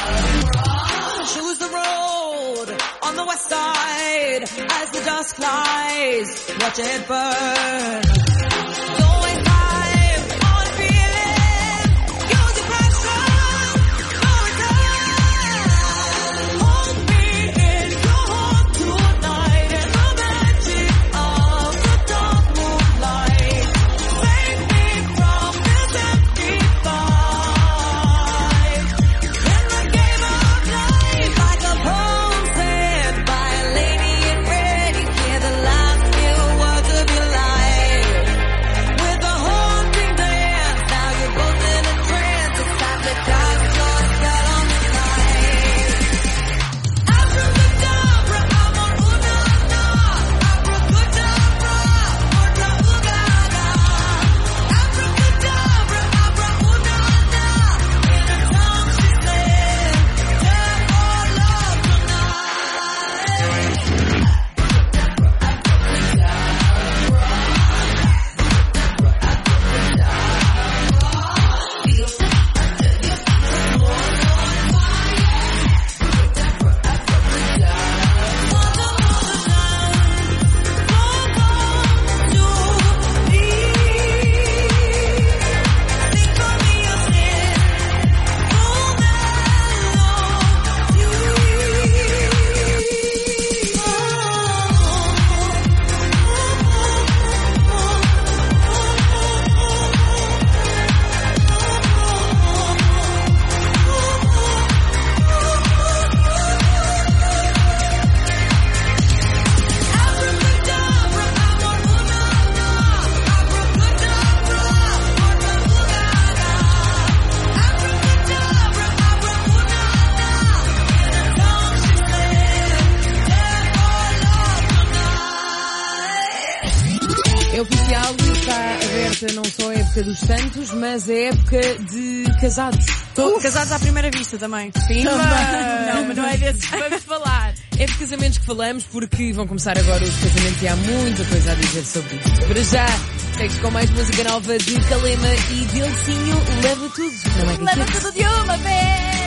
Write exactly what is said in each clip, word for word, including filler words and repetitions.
Choose the road on the west side as the dust flies. Watch it burn. Don't waste time on feeling. Use your passion. No return. Hold me in your heart tonight in the magic of the dark moonlight. Save me from this empty fight. In the game of life, like a poem said by a lady in red, you hear the last few words of your life. With a haunting dance, now you're both in a trance. It's time to cast your spell on the night. Abracadabra, amor, una, na. Abracadabra, otra, ugada. Abracadabra, abra, una, na. In her tongue she said, death or love tonight. É oficial, está aberta não só a época dos santos, mas a época de casados. Tô casados à primeira vista também. Sim, Não, mas não é desses que vamos falar. É de casamentos que falamos porque vão começar agora os casamentos e há muita coisa a dizer sobre isso. Para já, segue com mais música nova de Calema e Delcinho, Leva Tudo. Não é que Leva aqui- tudo de uma vez.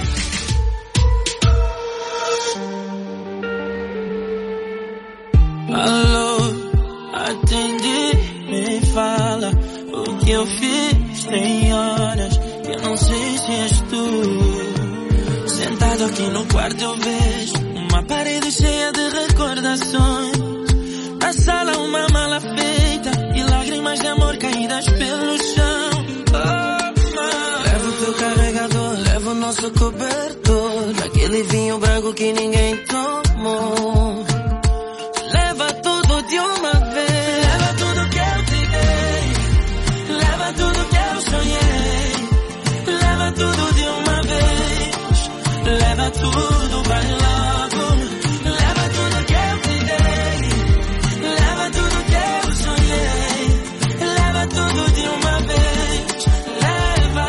Alô, atende, me fala o que eu fiz. Tem horas que eu não sei se és tu. Sentado aqui no quarto eu vejo uma parede cheia de recordações. Na sala uma mala feita e lágrimas de amor caídas pelo chão. Oh, mãe. Leva o teu carregador, leva o nosso cobertor, aquele vinho branco que ninguém tomou. Leva tudo de uma vez. Leva tudo que eu te dei. Leva tudo que eu sonhei. Leva tudo de uma vez. Leva tudo, vai logo. Leva tudo que eu te dei. Leva tudo que eu sonhei. Leva tudo de uma vez. Leva,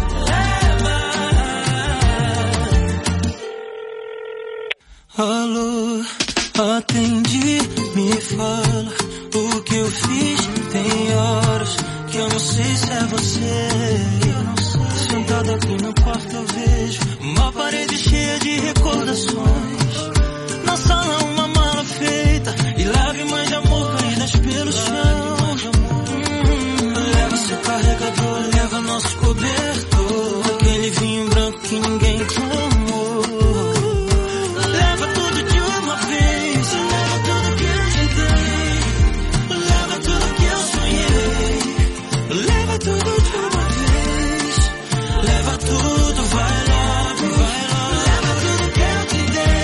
leva. Alô, atende, me fala o que eu fiz. Tem horas que eu não sei se é você. Sentado aqui no quarto eu vejo uma parede cheia de recordações. Na sala uma mala feita e lágrimas de amor caídas pelo chão. Hum, leva seu carregador, leva nosso cobertor, aquele vinho branco que ninguém tomou. Leva tudo de uma vez. Leva tudo que eu te dei. Leva tudo que eu sonhei. Leva tudo de uma vez. Leva tudo, vai logo, vai logo. Leva tudo que eu te dei.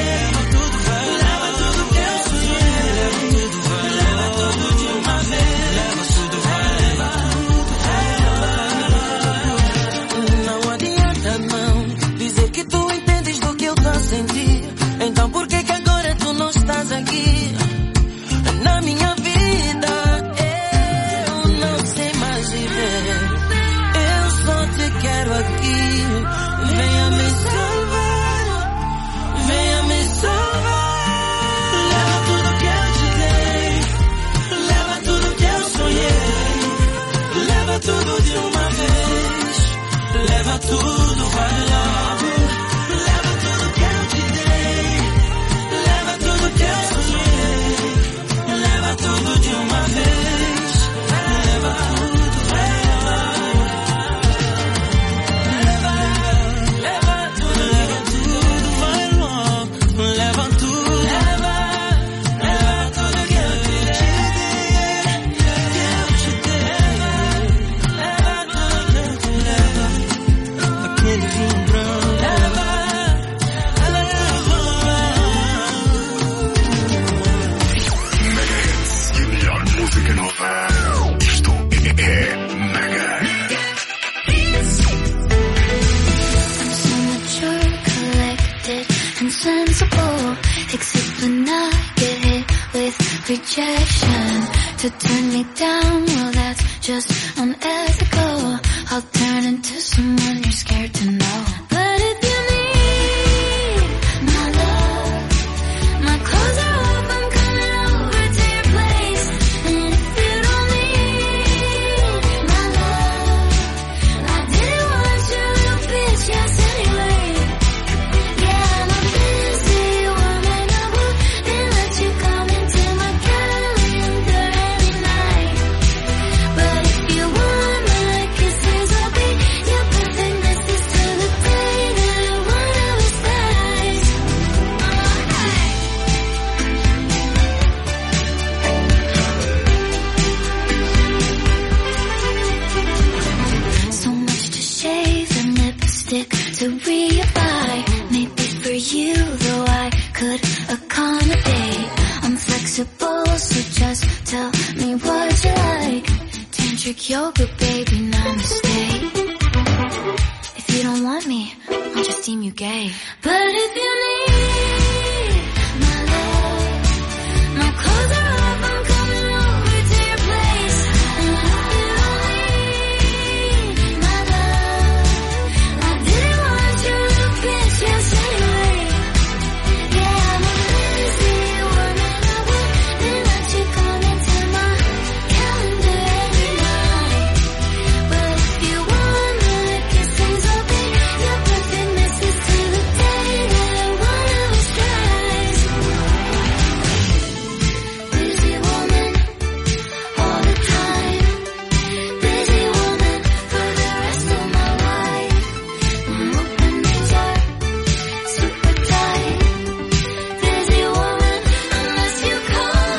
lucid and sensible, except when I get hit with rejection. To turn me down, well that's just unethical. I'll turn into someone you're scared to know. But if you need my love, my clothes are off, I'm coming over to your place. And if you don't need my love, I didn't want your little bitch, yes anyway. Yeah, I'm a busy woman, I wouldn't let you come into my calendar any night. But if you want my kisses, I'll be your perfect missus till the day that one of us dies. So much to shave and lipstick to reapply. Maybe for you, though I could accommodate. I'm flexible, so just tell me what you like. Tantric yoga, baby, namaste. If you don't want me, I'll just deem you gay. But if you need my love, my clothes are off, I'm coming over to your place. And if you don't need my love, I didn't want your little bitch, yes anyway. Yeah, I'm a busy woman, I wouldn't let you come into my calendar any night. But if you want my kisses, I'll be your perfect missus till the day that one of us dies. Busy woman, all the time. Busy woman for the rest of my life. My openings are super tight. Busy woman, unless you call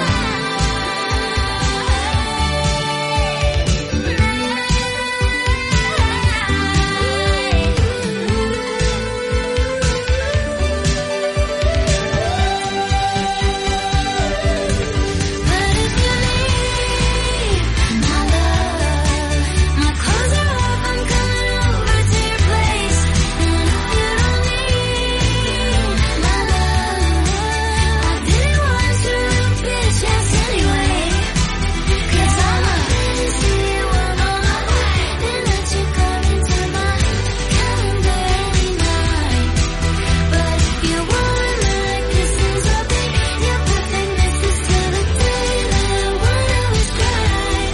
But if you need my love, my clothes are off, I'm coming over to your place. And if you don't need my love, I didn't want your little bitch, yes anyway. 'Cause I'm a busy woman, I wouldn't let you come into my calendar any night. But if you want my kisses, I'll be your perfect missus till the day that one of us dies.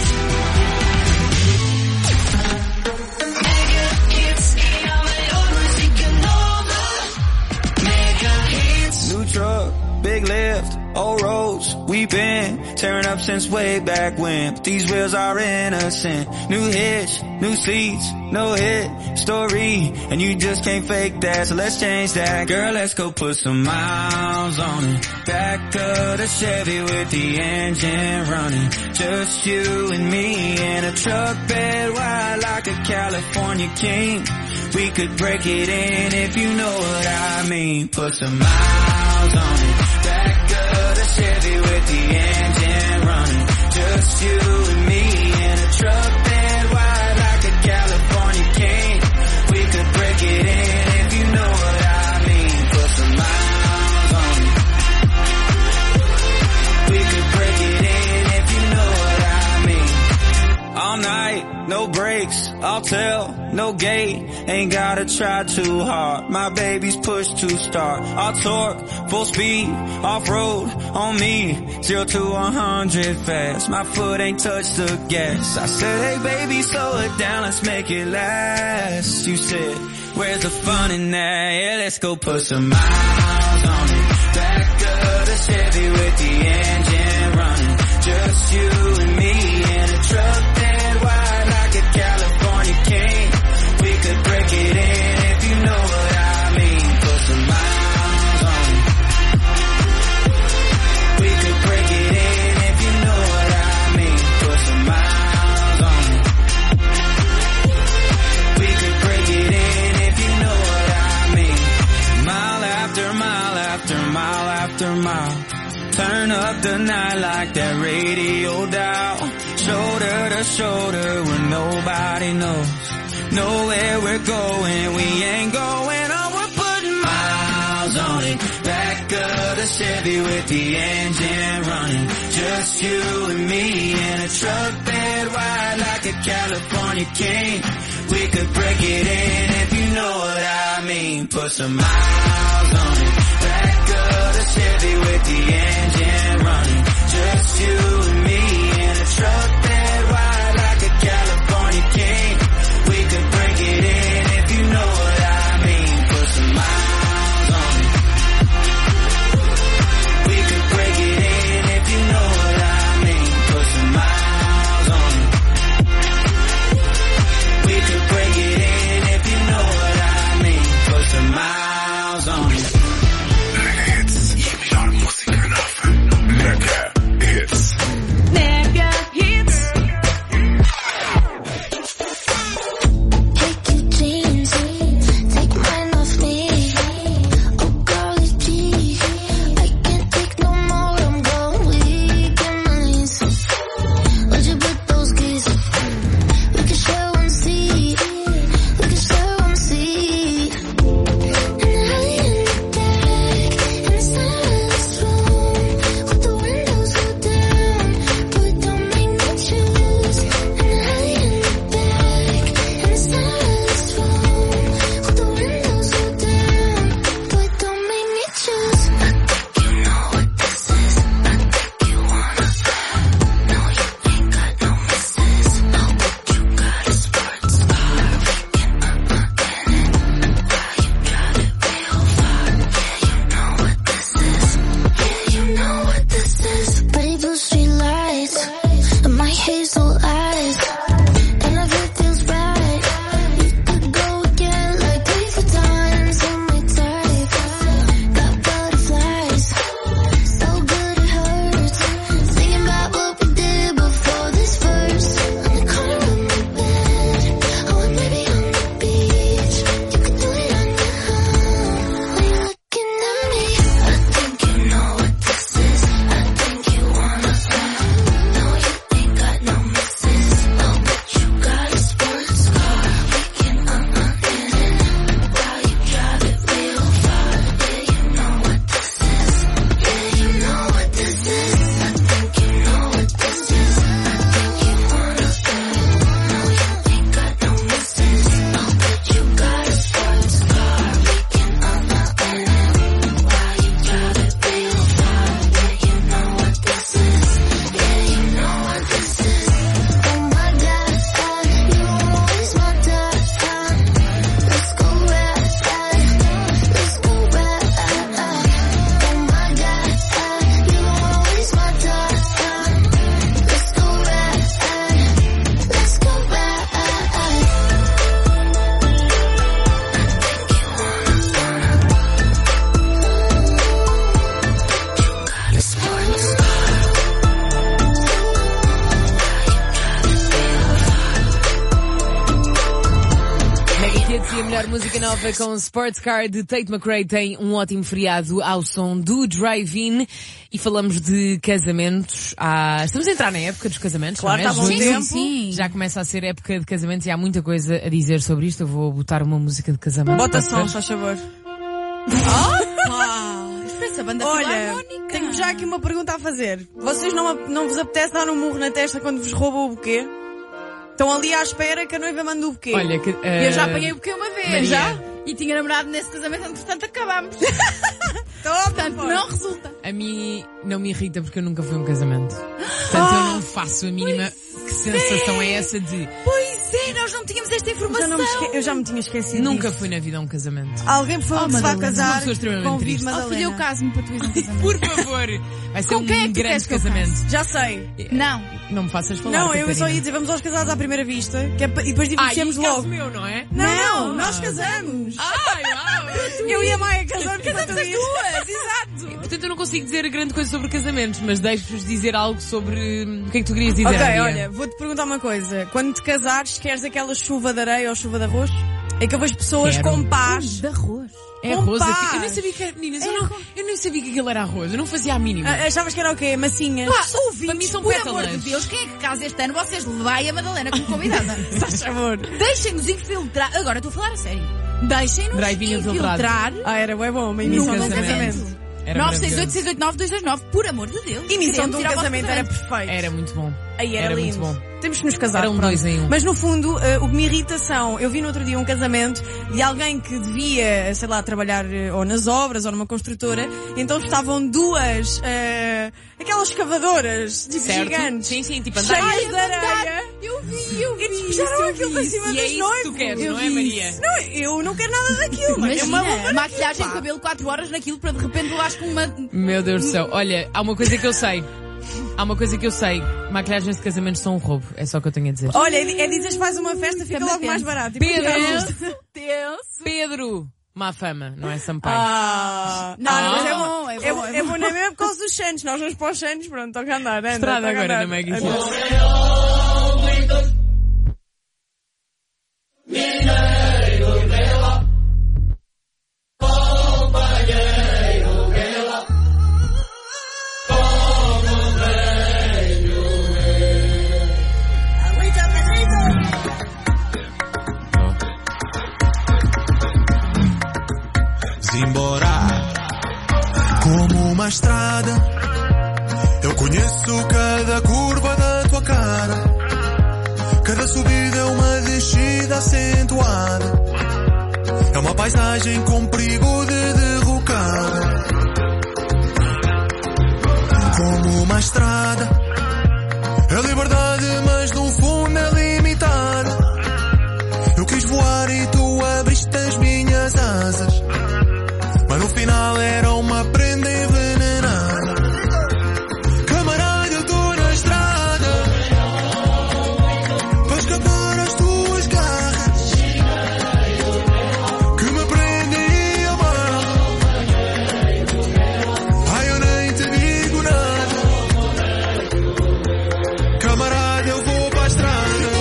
New truck, big lift, old roads. We've been tearing up since way back when. But these wheels are innocent. New hitch, new seats, no hit story. And you just can't fake that, so let's change that. Girl, let's go put some miles on it. Back of the Chevy with the engine running. Just you and me in a truck bed wide like a California king. We could break it in if you know what I mean. Put some miles on it. Back of the Chevy with the engine running. Just you and me in a truck bed wide like a California king. We could break it in if you know what I mean. Put some miles on it. We could break it in if you know what I mean. All night, no brakes, I'll tell, no gate. Ain't gotta try too hard, my baby's push to start. I'll torque, full speed, off-road, on me. Zero to one hundred fast, my foot ain't touched the gas. I said, hey baby, slow it down, let's make it last. You said, where's the fun in that? Yeah, let's go put some miles on it. Back of the Chevy with the engine running. Just you and me in a truck bed wide like a California king. We could break it in if you know what I mean. Put some miles on it. We could break it in if you know what I mean. Put some miles on it. We could break it in if you know what I mean. Mile after mile after mile after mile. Turn up the night like that radio dial. Shoulder to shoulder where nobody knows. Know where we're going, we ain't going on, we're putting miles a Chevy with the engine running. Just you and me in a truck bed wide like a California king. We could break it in if you know what I mean. Put some miles on it. Back of the Chevy with the engine running. Just you and me in a truck bed wide like a California king. We could break it in if you know what I mean. Put some miles on it. We could break it in if you know what I mean. Put some miles on it. We could break it in if you know what I mean. Put some miles on it. Mega hits. Take your jeans, take mine off me. Oh girlie, please, I can't take no more. I'm going weak in my knees. Where'd you put those keys? We can share one seat. We can share one seat. And I in the back, in the silence room, with the windows rolled down. Boy, don't make me choose. And I in the back, in the silence room, with the windows rolled down. Boy, don't make me choose. I think you know what this is. I think you wanna go. No, you ain't got no misses. Oh, but you got a sports car. We can uh-uh in it. Why you drive it real far? Yeah, you know what this is. Yeah, you know what this is. Pretty blue street lights, and my hazel eyes, and if it feels right, we could go again like three, four times on my type. Got butterflies, so good it hurts. Thinking about what we did before this verse. On the corner of my bed, oh, and maybe on the beach. You could do it on your own when you're looking at me. I think you know what this is. I think you wanna go. No, you ain't got no misses. Oh, but you got a sports car. We can uh-uh in it. While you drive it real far. Yeah, you know what this is. Yeah, you know what this is. I think you know what this is. I think you wanna go. No, you ain't got no misses. Oh, but you got a sports car. We can uh-uh in it. While you drive it real far. Yeah, you know what this is. Yeah, you know what this is. Oh my God, you won't waste my time. Let's go ride, let's go ride. Oh my God, you won't waste my time. Let's go ride, let's go ride. I think you wanna, wanna. You got a sports car. Mega Hits e a melhor música nova com Sports Car de Tate McRae tem um ótimo feriado ao som do Drive-In e falamos de casamentos. Ah, estamos a entrar na época dos casamentos, Claro, não é? está bom Junho tempo. sim. Já começa a ser época de casamentos e há muita coisa a dizer sobre isto. Eu vou botar uma música de casamento. Bota Pode som, ser? faz favor. Essa banda Olha, filarmónica. tenho já aqui uma pergunta a fazer. Vocês não, não vos apetece dar um murro na testa quando vos roubam o buquê? Estão ali à espera que a noiva mande o buquê. Olha, que, ah, Eu já apanhei o buquê uma vez. Maria. Já? E tinha namorado nesse casamento, entretanto acabámos. Toma, Portanto, fora. não resulta. A mim não me irrita porque eu nunca fui a um casamento. Portanto, eu não faço a mínima que sensação é essa de Pois é, nós não tínhamos esta Já informação. não me esque... Eu já me tinha esquecido nunca disso. fui na vida a um casamento. Alguém, por favor, Oh, que se vá Madalena. casar, Uma pessoa extremamente convide triste. Oh, filha, Madalena. eu caso-me para tu ires a um casamento. Por favor, vai ser Com um quem é que tu grande queres que eu casamento. Já sei. Não. Não me faças falar, Não, eu Catarina. só ia dizer, vamos aos casados à primeira vista, que é pa- e depois Ah, e divorciamos caso logo. meu, não é? Não, nós casamos. Ai, uau! Eu e a Maia casamos para Casamos tu as ires. duas, exato. Portanto, eu não consigo dizer grande coisa sobre casamentos, mas deixo-vos dizer algo sobre hum, o que é que tu querias dizer. Ok, Maria. olha, vou-te perguntar uma coisa. Quando te casares, queres aquela chuva de areia ou chuva de arroz? É que eu vejo pessoas Quero. com paz. De arroz. É com arroz aqui. paz. Eu nem sabia que era, meninas, eu, não, eu nem sabia que aquilo era arroz. Eu não fazia a mínima. Ah, Achavas que era o quê? Massinhas? Pá, ouvintes, para mim são por pétalas. amor de Deus, quem é que casa este ano? Vocês levai a Madalena como convidada. Faz favor. Deixem-nos infiltrar. Agora estou a falar a sério. Deixem-nos Drive-in infiltrar. Ah, era bem bom, uma emissão Num de um casamento. casamento. Era nove seis oito maravilhoso. seis oito nove dois dois nove, por amor de Deus. E missão Queremos de um ir ao vosso casamento era casamento. perfeito. Era muito bom. Aí era, Era lindo. muito bom. Temos que nos casar. Era um pronto. dois em um. Mas no fundo, eh, o que me irrita são, eu vi no outro dia um casamento de alguém que devia, sei lá, trabalhar eh, ou nas obras ou numa construtora, então estavam duas, eh, aquelas escavadoras tipo, Certo? gigantes, Sim, sim, tipo andar. cheias de areia. Eu vi, eu vi. E despejaram aquilo para cima E dos é isso que noivos. tu queres, Eu não é, vi Maria? isso. Não, eu não quero nada daquilo. mas é uma Imagina, bomba maquilhagem, pá. cabelo, quatro horas naquilo para de repente levares com uma... Meu Deus do céu. Olha, há uma coisa que eu sei. Há uma coisa que eu sei. Maquilhagens de casamento são um roubo. É só o que eu tenho a dizer. Olha, é é dizer que faz uma festa, fica Também logo mais penso. barato. E Pedro! depois- Tenso. Pedro! Má fama, não é Sampaio? Ah, não, Ah. não, mas é É bom, bom, é é bom, bom, é é bom na mesma por causa dos Santos. Nós vamos para os Santos, pronto, toca a andar, anda, Estrada toca a agora andar. na Mega Anda. Hits. Embora como uma estrada, eu conheço cada curva da tua cara. Cada subida é uma descida acentuada, é uma paisagem com perigo de derrocada. Como uma estrada, é liberdade, mas no fundo é limitada. Eu quis voar e tu abriste as minhas asas, mas no final era uma prenda envenenada. Camarada, eu tô na estrada para escapar às tuas garras que me prendem e amarram. Ai, eu nem te digo nada. Camarada, eu vou para a estrada.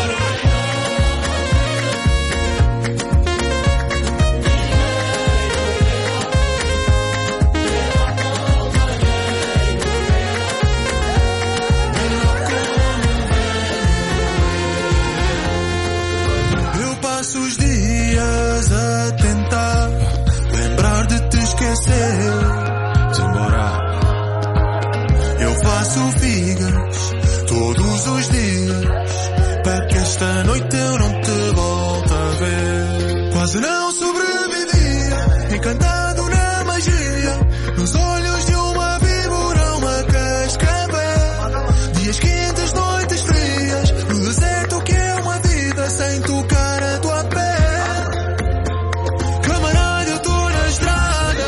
Eu passo os dias a tentar lembrar de te esquecer. Embora eu faço figas todos os dias para que esta noite eu não te volte a ver. Quase não sobrevivia, encantado na magia, nos olhos de uma víbora, uma cascavel. Dias quentes, noites frias, no deserto que é uma vida sem tocar a tua pele. Camarada, eu tô na estrada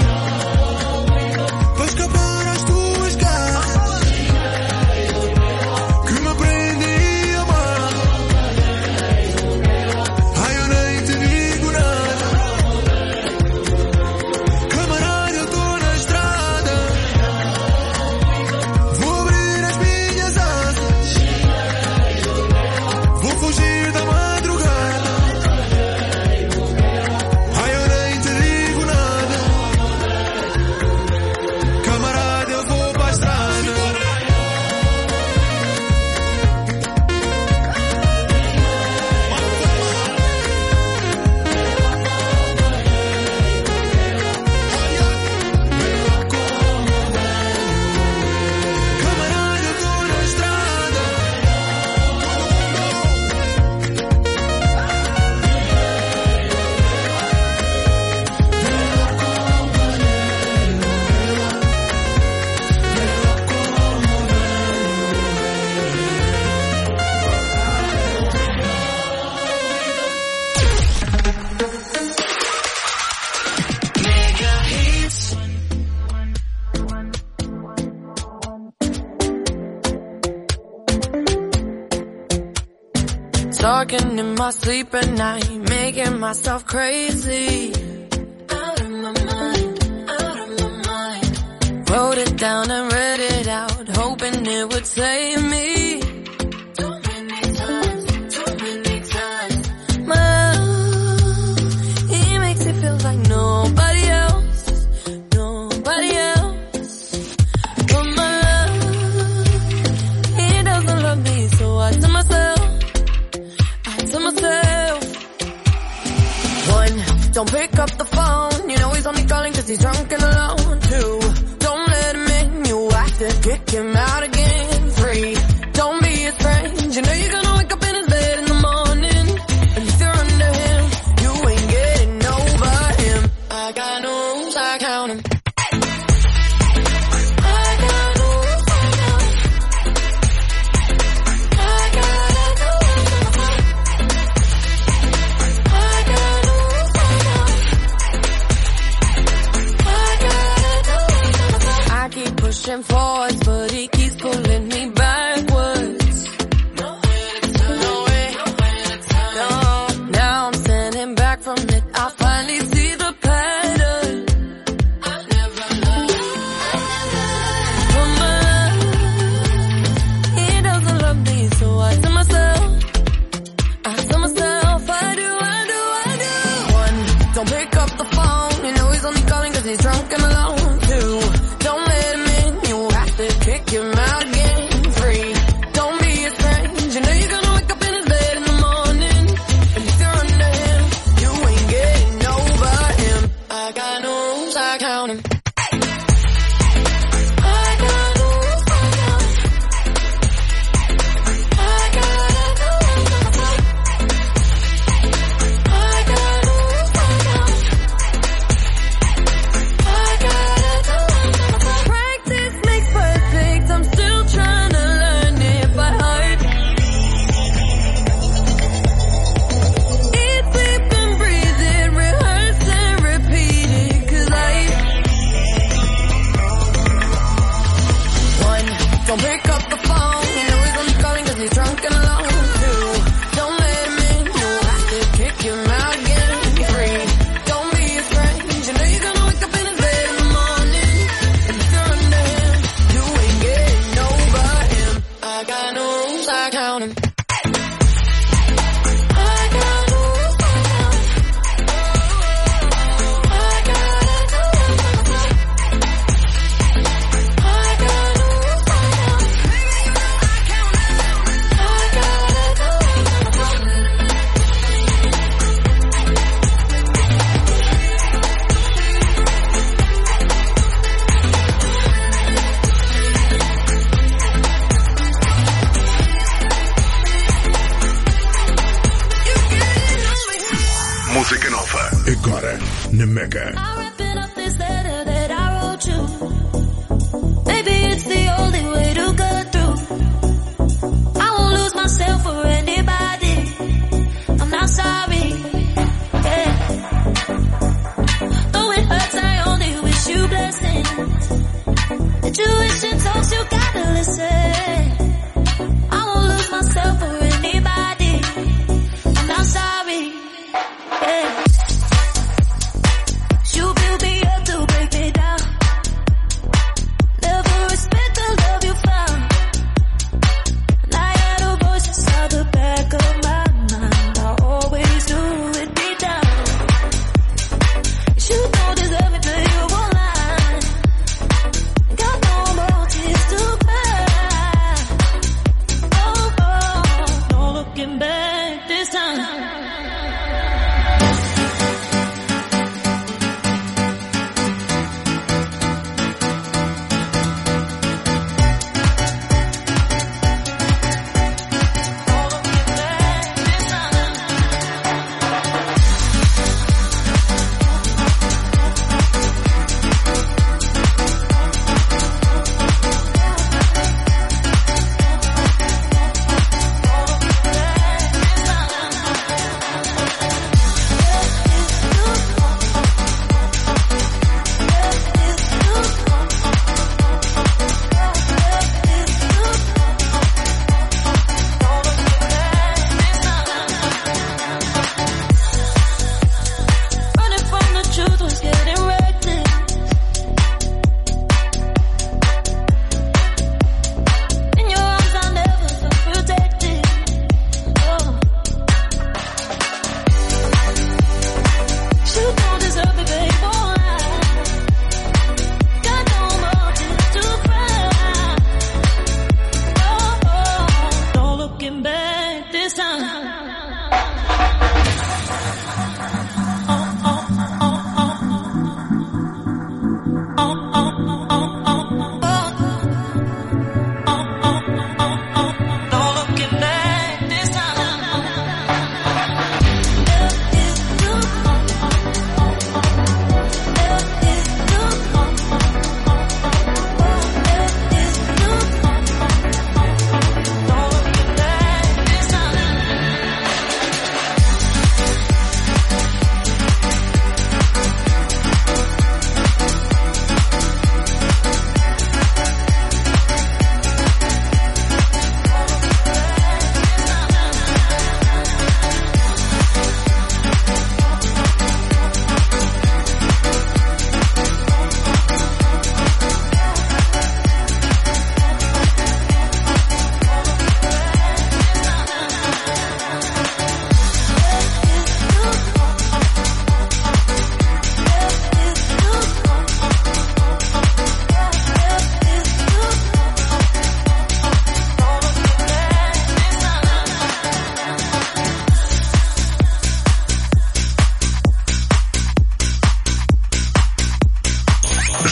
para escapar às tuas garras que me prendem e amarram. Ai, eu nem te digo nada. Camarada, eu tô na estrada, vou abrir as minhas asas, vou fugir da madrugada. Ai, eu nem te digo nada. Camarada, eu vou para a estrada. Camarada, eu tô na estrada. Talking in my sleep at night, making myself crazy. Out of my mind, out of my mind. Wrote it down and read it out, hoping it would save me. Too many times, too many times. My love, he makes it feel like nobody else, nobody else. But my love, he doesn't love me, so I tell myself, to myself. One, don't pick up the phone, you know he's only calling cause he's drunk and alone. Two, rules, I count 'em. Pushing forwards, but he keeps pulling me backwards. Nowhere to turn, no way, nowhere to turn. No, now I'm standing back from it. I finally see the pattern. I never learned. From love, he doesn't love me, so I tell myself, I tell myself, I do, I do, I do. One, don't pick up the phone. You know he's only calling 'cause he's drunk and alone. Two, don't let him in. Kick him out again, free. Don't be a strange. You know you're gonna wake up in his bed in the morning. And if you're under him, you ain't getting over him. I got no rules, I count 'em. I got no rules, I count 'em. I got no rules, I count 'em. I got no rules, I count 'em. I got no rules, I count 'em. Practice makes perfect. I'm still trying to learn it by heart. Eat, sleep and breathe it, rehearse and repeat it, 'cause life. One, don't pick up the phone. You know he's only calling 'cause he's drunk and alone. Two, don't let him in. You have to kick him out again. Three, don't be a strange. You know you're gonna wake up in his bed in the morning. And if you're under him, you ain't getting over him. I got no rules, I count 'em. I got no rules, I count 'em. I got no rules, I count 'em. I got no rules, I count 'em. I got no rules, I count 'em. Música nova. Agora, na Mega. I'm wrapping up this letter that I wrote you. Maybe it's the only way to get through. I won't lose myself for anybody. I'm not sorry. Yeah. Though it hurts, I only wish you blessings. Intuition talks, you gotta listen. I won't lose myself for anybody. I'm not sorry. Yeah. You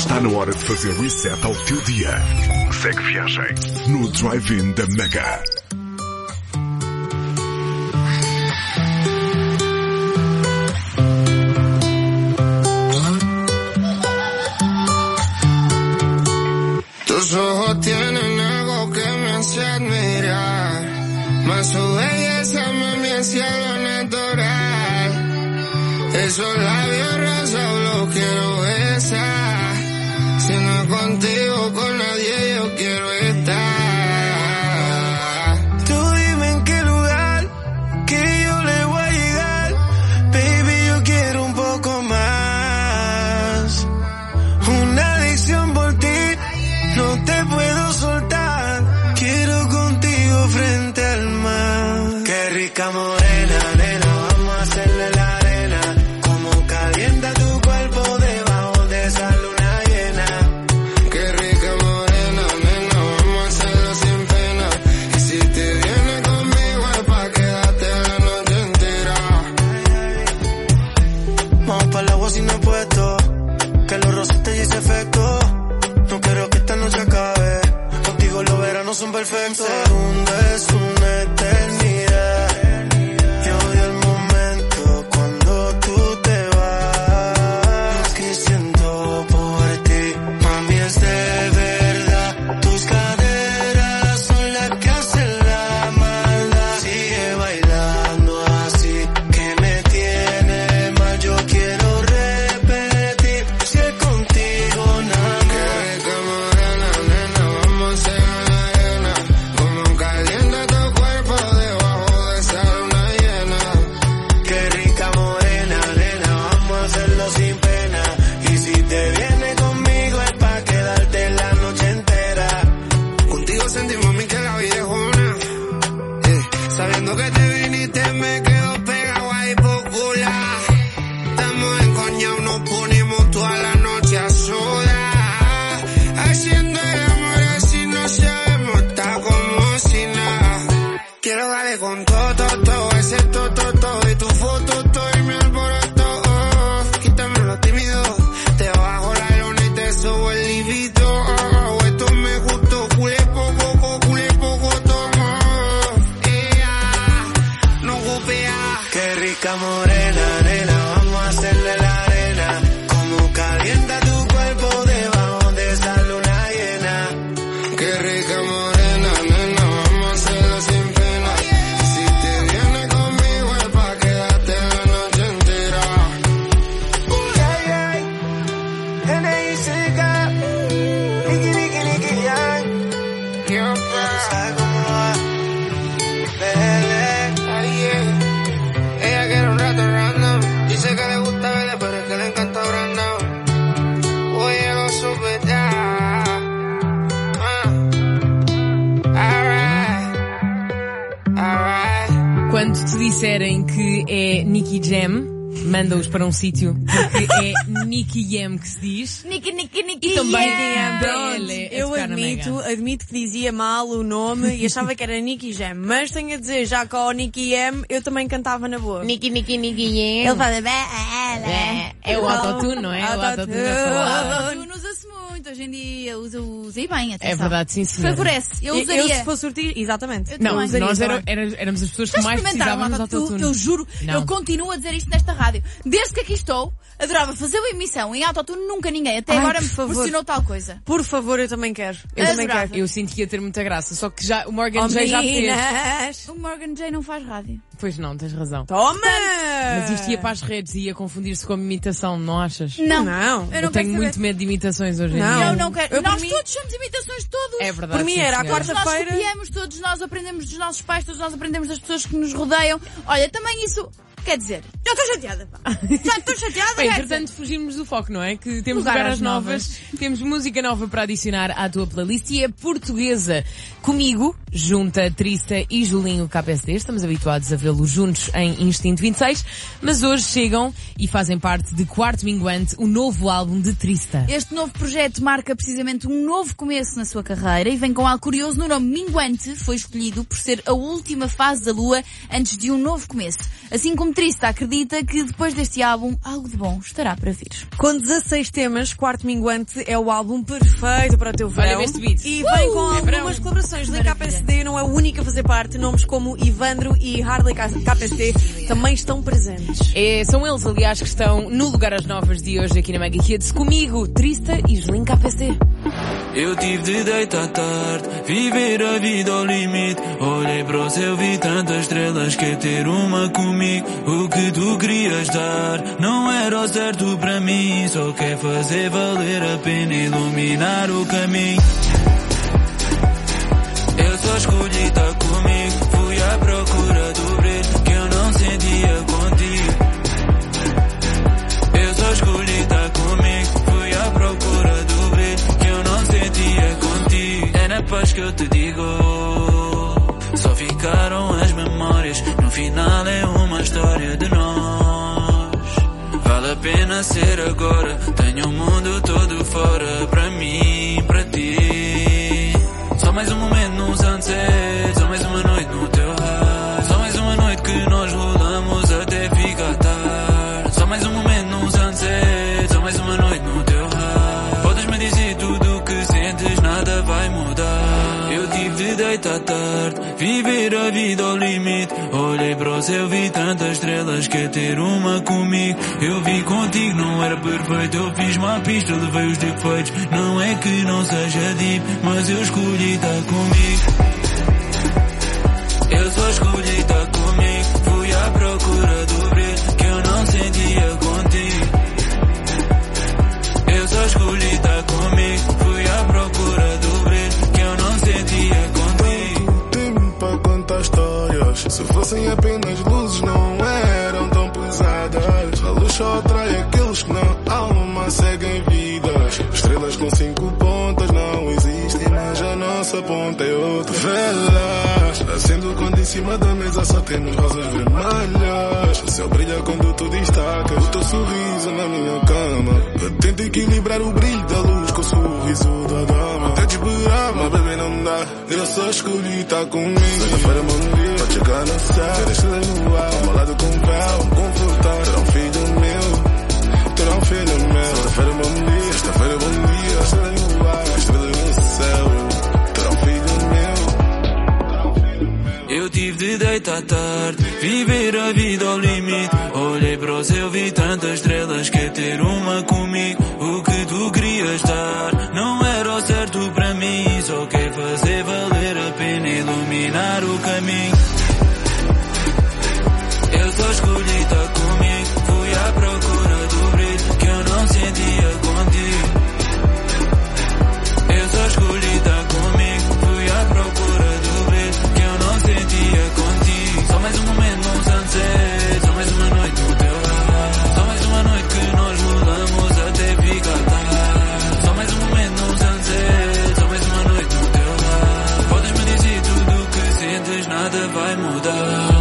Está na hora de fazer reset ao teu dia. Segue viagem no Drive-In da Mega. Tus ojos tienen algo que me hace admirar, más su belleza me me cielo natural. Esos labios rosas los quiero besar, si no es contigo con nadie yo quiero estar. Tú dime en qué lugar que yo le voy a llegar, baby yo quiero un poco más, una adicción por ti. No te puedo soltar, quiero contigo frente al mar. Qué rica morena, nena, vamos a hacerle la arena. Como calienta tu cuerpo debajo de esa luna llena. Qué rica morena, nena, vamos a hacerlo sin pena. Y si te vienes conmigo es pa' quedarte la noche entera. Vamos pa'l agua sin apuesto, que los rosas te hice efecto. No quiero que esta noche acabe, contigo los veranos son perfectos. Un segundo es una eternidad, yo odio el momento cuando tú te vas. Lo que siento por ti, mami, es de verdad. Tus caderas son las que hacen la maldad. Sigue bailando así, que me tiene mal, yo quiero repetir. Si es contigo nada. Sabiendo que te viniste me quedo pegado ahí por cular. Estamos encoñados, nos ponemos toda la noche a solas, haciendo el amor así no sabemos, está como si nada. Quiero darle con todo, todo, todo, ese todo, todo, todo, y tu foto, todo, y mi alboroto, oh, quítame lo tímido, te bajo la lona y te subo el libido, oh, oh, esto me gustó, culé poco, culé poco, tomo. Qué rica morena, nena, vamos a hacerle la arena. Como calienta tu cuerpo debajo de esa luna llena. Qué rica morena, nena, vamos a hacerlo sin pena. Y si te vienes conmigo es pa' quedarte la noche entera. Ay, ay, N I C K, Nicky, Nicky, Nicky, Yang. Yo, ¿sabes cómo va? Déjale, ay, yeah. Ella quiere un rato random, dice que le gusta verle, pero es que le encanta Brandon. Oye, lo supe ya. Uh. Alright, alright. Quando te disserem que é Nicky Jam, manda-os para um sítio, porque é Nicky Jam que se diz. Niki, Niki, Niki, E também yeah. Belle, é Eu tocar na admito, Mega. admito que dizia mal o nome e achava que era Nicky Jam, mas tenho a dizer, já com o Nicky Jam, eu também cantava na boa. Nicky, Nicky, Nicky Jam. Ele fala, É, é o autotune, não é? O autotune a falar. Tu usa-se muito, hoje em dia usa, usei bem, atenção. É verdade, sim, senhora. Favorece, eu Eu, usaria. eu se fosse sortir, exatamente. Eu Não, também. usaria nós era- também. era- éramos as pessoas que Já mais experimentaram precisávamos de autotune? autotune. Eu juro, Não. eu continuo a dizer isto nesta rádio. Desde que aqui estou, adorava fazer uma emissão em autotune, nunca ninguém até Ai, agora por me favor. proporcionou tal coisa. Por favor, eu também quero. Eu Eu também adorava. quero. Eu sinto que ia ter muita graça, só que já, o Morgan Oh, J já fez. meninas. O Morgan J não faz rádio. Pois não, tens razão. Toma! Mas isto ia para as redes e ia confundir-se com a imitação, não achas? Não, Não. eu Eu não tenho quero muito saber. medo de imitações hoje em Não. dia. Eu não quero. Eu, por nós mim- todos somos imitações de todos. É verdade. Por mim sim, era a senhora. quarta- Nós Quarta-feira- copiamos, todos nós aprendemos dos nossos pais, todos nós aprendemos das pessoas que nos rodeiam. Olha, também isso, quer dizer, já estou chateada, pá. Já estou chateada, Bem, quer entretanto, fugimos do foco, não é? Que temos Lugar lugares às novas, temos música nova para adicionar à tua playlist e é portuguesa. Comigo, junta Trista e Julinho K P S D. Estamos habituados a vê-los juntos em Instinto vinte e seis, mas hoje chegam e fazem parte de Quarto Minguante, o novo álbum de Trista. Este novo projeto marca precisamente um novo começo na sua carreira e vem com algo curioso no nome. Minguante foi escolhido por ser a última fase da lua antes de um novo começo. Assim como Trista acredita que depois deste álbum, algo de bom estará para vir. Com dezasseis temas, Quarto Minguante é o álbum perfeito para o teu verão. Olha este beat. E vem Uh, com é verão. algumas colaborações. Link K P S D não é o único a fazer parte. Nomes como Ivandro e Harley K P S D também estão presentes. É, são eles, aliás, que estão no Lugar às Novas de hoje aqui na Mega Kids comigo, Trista e Jolim K P S D. Eu tive de deitar tarde, viver a vida ao limite. Olhei para o céu, vi tantas estrelas, quer ter uma comigo. O que tu querias dar não era o certo para mim. Só quer fazer valer a pena, iluminar o caminho. Eu só escolhi estar comigo, fui à procura do brilho que eu não sentia contigo. Eu só escolhi estar comigo, fui à procura do brilho que eu não sentia contigo. É na paz que eu te digo, só ficaram as memórias. No final é uma história de nós. Vale a pena ser agora, tenho o mundo todo fora. Para mim, para ti. Só mais um momento num sunset, só mais uma noite no teu ar. Só mais uma noite que nós rolamos até ficar tarde. Só mais um momento num sunset, só mais uma noite no teu ar. Podes-me dizer tudo o que sentes, nada vai mudar. Eu tive de deitar tarde, viver a vida ao limite. Olhei para o céu, vi tantas estrelas, quer ter uma comigo. Eu vi contigo, não era perfeito, eu fiz uma pista, levei os defeitos. Não é que não seja deep, mas eu escolhi estar comigo. Eu só escolhi estar comigo, fui à procura do brilho que eu não sentia contigo. Eu só escolhi estar comigo, fui à procura do brilho que eu não sentia contigo. Tempo para contar histórias, se fossem apenas luzes não eram tão pesadas. A luz só atrai aqueles que na alma seguem vidas. Estrelas com cinco pontas não existem, mas a nossa ponta é outra. Velas, acendo quando em cima da mesa só temos rosas vermelhas. O céu brilha quando tu destacas o teu sorriso na minha cama. Eu tento equilibrar o brilho da luz com o sorriso da dama. Até te esperar, mas bebê não dá. Eu só escolhi estar comigo. Sexta-feira, bom dia, pode chegar no céu. Ter estrelas no ar, ao meu lado com véu, me confortar. Terá um filho meu, terá um filho meu. Sexta-feira, bom dia, sexta-feira, bom dia. Estrelas no ar, estrelas no céu. Terá um filho meu. Eu tive de deitar tarde, viver a vida ao limite. Olhei para o céu, vi tantas estrelas, quer ter uma comigo. O que tu querias dar não era o certo para mim. Só quer fazer valer a pena, iluminar o caminho. Eu só escolhi estar comigo, fui à procura do brilho que eu não sentia contigo. Eu só escolhi estar comigo, fui à procura do brilho que eu não sentia contigo. Só mais um momento num sunset, só mais uma noite no teu ar. Só mais uma noite que nós rolamos até ficar tarde. Só mais um momento num sunset, só mais uma noite no teu ar. Podes-me dizer tudo o que sentes, nada vai mudar.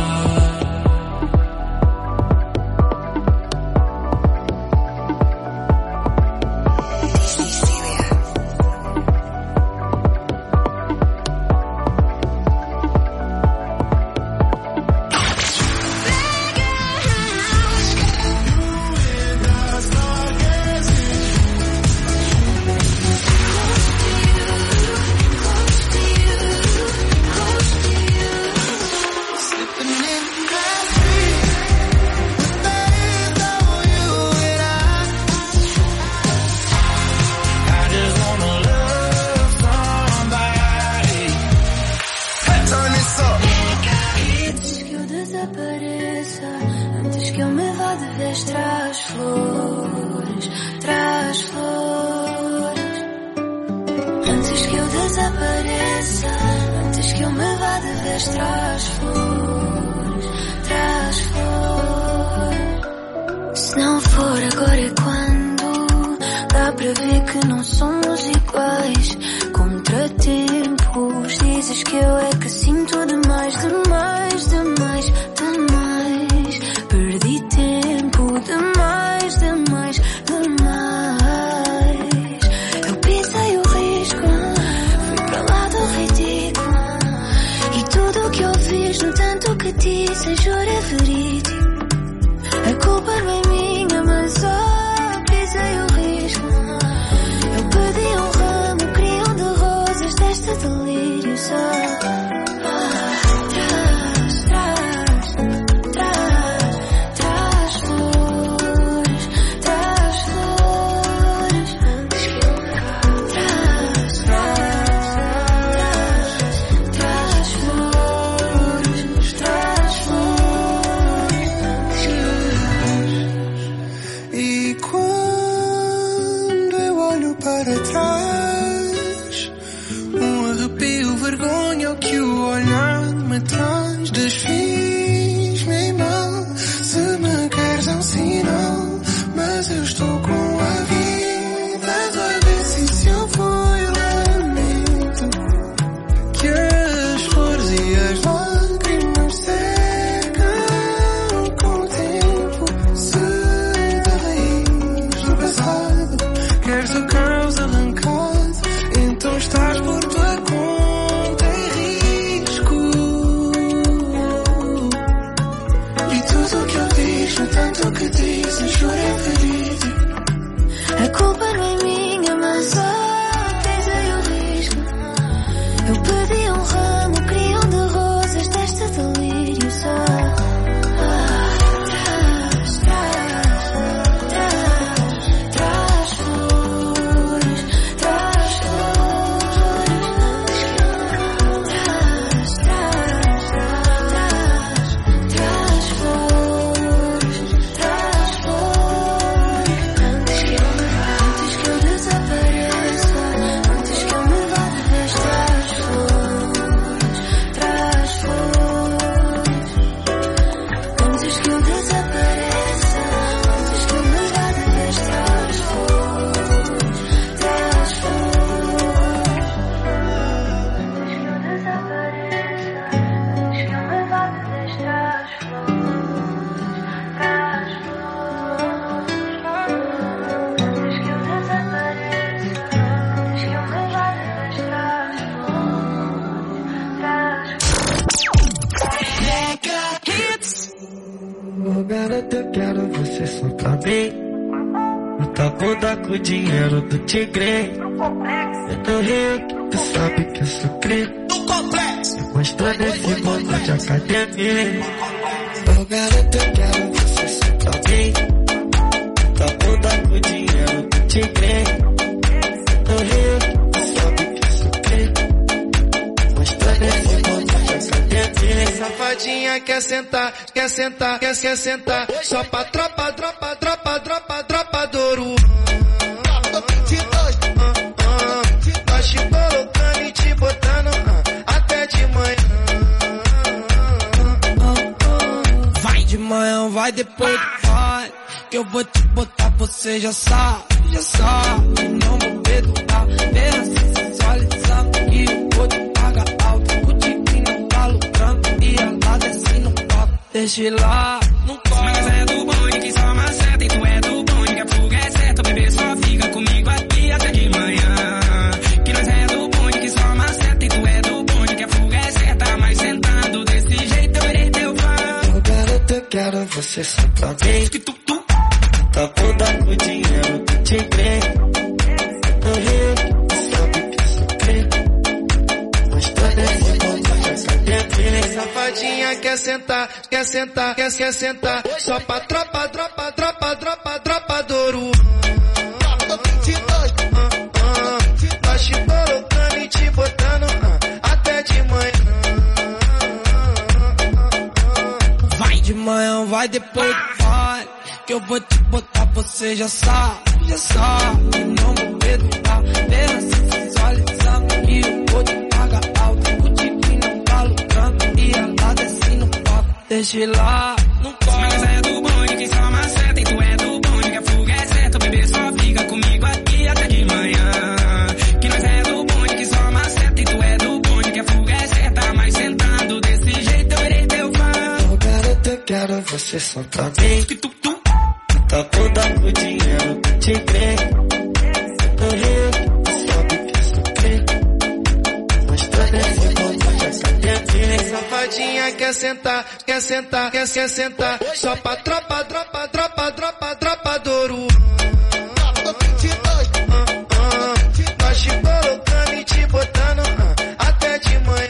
para trás. Um arrepio, vergonha, o que o olhar me traz. Desfiz-me em mão, se me queres é um sinal. Mas eu estou com a vida, vai ver se se eu fui lamento. Que as flores e as lágrimas secam com o tempo. Se da raiz do passado queres o caos arrancado, então estás por tua conta em risco. E tudo o que eu fiz, no tanto que dizem, chorei ferido. A culpa não é minha, mas só tens aí o risco. Eu pedi um ramo, queria um de rosas deste delírio só. Traz, traz, traz, traz flores, traz flores. Traz, traz, traz, traz flores, traz flores. Antes que eu me vá, antes que eu desapareça, antes que eu me vá de vez, traz flores, traz flores. Antes que eu desapareça, antes que eu me vá de vez, traz flores, traz flores. Antes que eu desapareça, antes que eu me vá de vez, traz flores, traz flores. Antes que eu desapareça, antes que eu me vá de vez, traz flores, traz flores. Ô garota, eu quero você só pra mim. Eu tá bunda com o dinheiro do tigre. Eu tô rico, tu sabe que eu sou crime. Mas tô nesse mundo de academia. Ô garota, eu quero você só pra mim. Tá bunda com o dinheiro do tigre. Eu tô rico, tu sabe que eu sou crime. Mas tô nesse mundo de academia. Safadinha quer sentar, quer sentar, quer, quer sentar. Só pra tropa, tropa, tropa, tropa, tropa do Ouro. Nós te colocando e te botando até de manhã. Vai de manhã, vai depois vai. Que eu vou te botar, você já sabe, já sabe. Não vou perdoar, pensa sensualizando. E eu vou te pagar alto. O tiquinho tá lucrando e ela desce no palco. Deixa lá, não corre. Mas é do bonde que só maceta e tu é do bonde que a fuga é certa. O bebê só fica comigo aqui até de manhã. Que nós é do bonde que só maceta e tu é do bonde que a fuga é certa. Mas sentando desse jeito eu irei teu fã. Ô garota, eu quero você só pra mim. Que tu, tu. Tá bunda com o dinheiro do tigre. Eu rico, tu sabe que eu sou crime. Mas tô nesse mundo de academia. Safadinha quer sentar, quer sentar, quer, quer sentar. Só pra tropa, tropa, tropa, tropa, tropa do Ouro. Nós te colocando e te botando até de manhã. Vai de manhã, vai depois vai. Que eu vou te botar, você já sabe, já sabe. Não vou perdoar, pensa sensualizando. E eu vou te pagar alto. O tiquinho tá lucrando e ela desce no palco. Deixa lá, não corre. Mas é do bonde que só maceta e tu é do bonde que a fuga é certa. O bebê só fica comigo aqui até de manhã. Que nós é do bonde que só maceta e tu é do bonde que a fuga é certa. Mas sentando desse jeito eu irei teu fã. Ô garota, eu quero você só pra mim. Que tu, tu. Tá bunda com o dinheiro do tigre. Eu rico, tu sabe que eu sou crime. Mas tô nesse mundo de academia. Safadinha quer sentar, quer sentar, quer, quer sentar. Só pra tropa, tropa, tropa, tropa, tropa do Ouro. Nós te colocando e te botando até de manhã.